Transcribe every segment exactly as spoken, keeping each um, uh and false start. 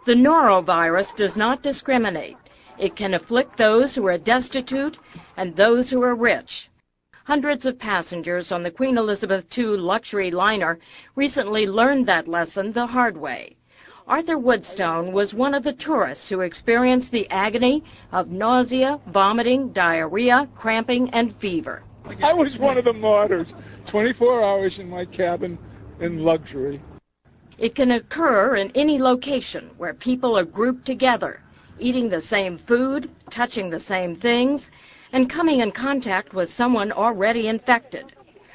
The norovirus does not discriminate. It can afflict those who are destitute and those who are rich. Hundreds of passengers on the Queen Elizabeth the Second luxury liner recently learned that lesson the hard way. Arthur Woodstone was one of the tourists who experienced the agony of nausea, vomiting, diarrhea, cramping, and fever. I was one of the martyrs, twenty-four hours in my cabin in luxury. It can occur in any location where people are grouped together, eating the same food, touching the same things, and coming in contact with someone already infected.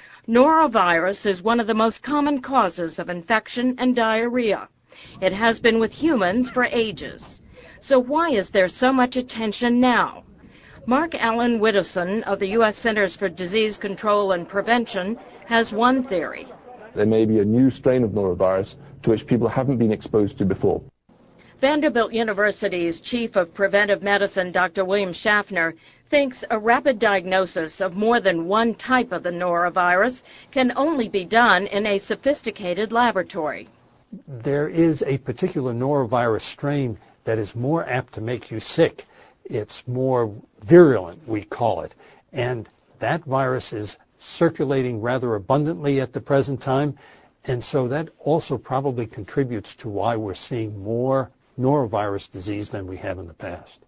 Norovirus is one of the most common causes of infection and diarrhea. It has been with humans for ages. So why is there so much attention now? Mark Allen Widdowson of the U S Centers for Disease Control and Prevention has one theory. There may be a new strain of norovirus to which people haven't been exposed to before. Vanderbilt University's Chief of Preventive Medicine, Doctor William Schaffner, thinks a rapid diagnosis of more than one type of the norovirus can only be done in a sophisticated laboratory. There is a particular norovirus strain that is more apt to make you sick. It's more virulent, we call it, and that virus is circulating rather abundantly at the present time, and so that also probably contributes to why we're seeing more norovirus disease than we have in the past.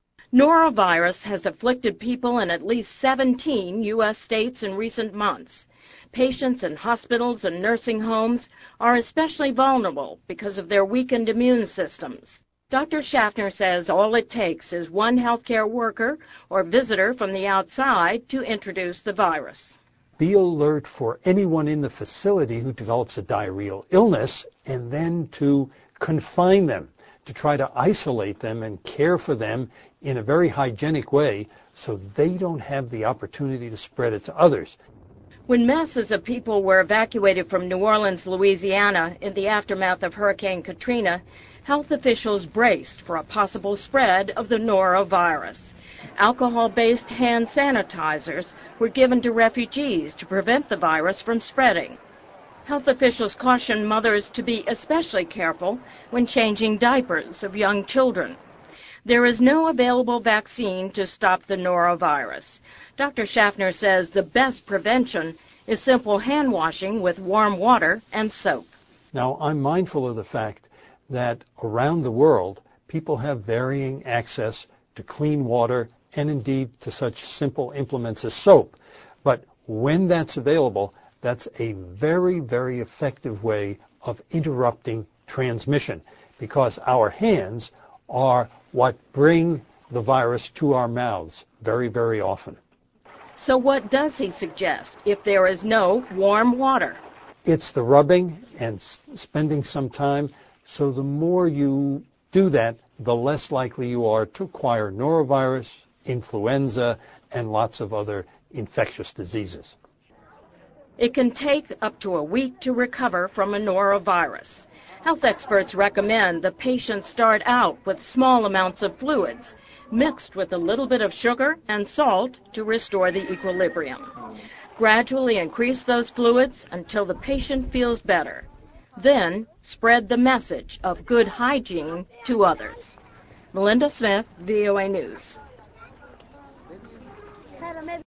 Norovirus has afflicted people in at least seventeen U S states in recent months. Patients in hospitals and nursing homes are especially vulnerable because of their weakened immune systems. Doctor Schaffner says all it takes is one healthcare worker or visitor from the outside to introduce the virus. Be alert for anyone in the facility who develops a diarrheal illness, and then to confine them, to try to isolate them and care for them in a very hygienic way so they don't have the opportunity to spread it to others. When masses of people were evacuated from New Orleans, Louisiana, in the aftermath of Hurricane Katrina, health officials braced for a possible spread of the norovirus. Alcohol-based hand sanitizers were given to refugees to prevent the virus from spreading. Health officials cautioned mothers to be especially careful when changing diapers of young children. There is no available vaccine to stop the norovirus. Doctor Schaffner says the best prevention is simple hand washing with warm water and soap. Now, I'm mindful of the fact that around the world, people have varying access to clean water and indeed to such simple implements as soap. But when that's available, that's a very, very effective way of interrupting transmission, because our hands are what bring the virus to our mouths very, very often. So what does he suggest if there is no warm water? It's the rubbing and s- spending some time. So the more you do that, the less likely you are to acquire norovirus, influenza, and lots of other infectious diseases. It can take up to a week to recover from a norovirus. Health experts recommend the patient start out with small amounts of fluids, mixed with a little bit of sugar and salt to restore the equilibrium. Gradually increase those fluids until the patient feels better. Then spread the message of good hygiene to others. Melinda Smith, V O A News.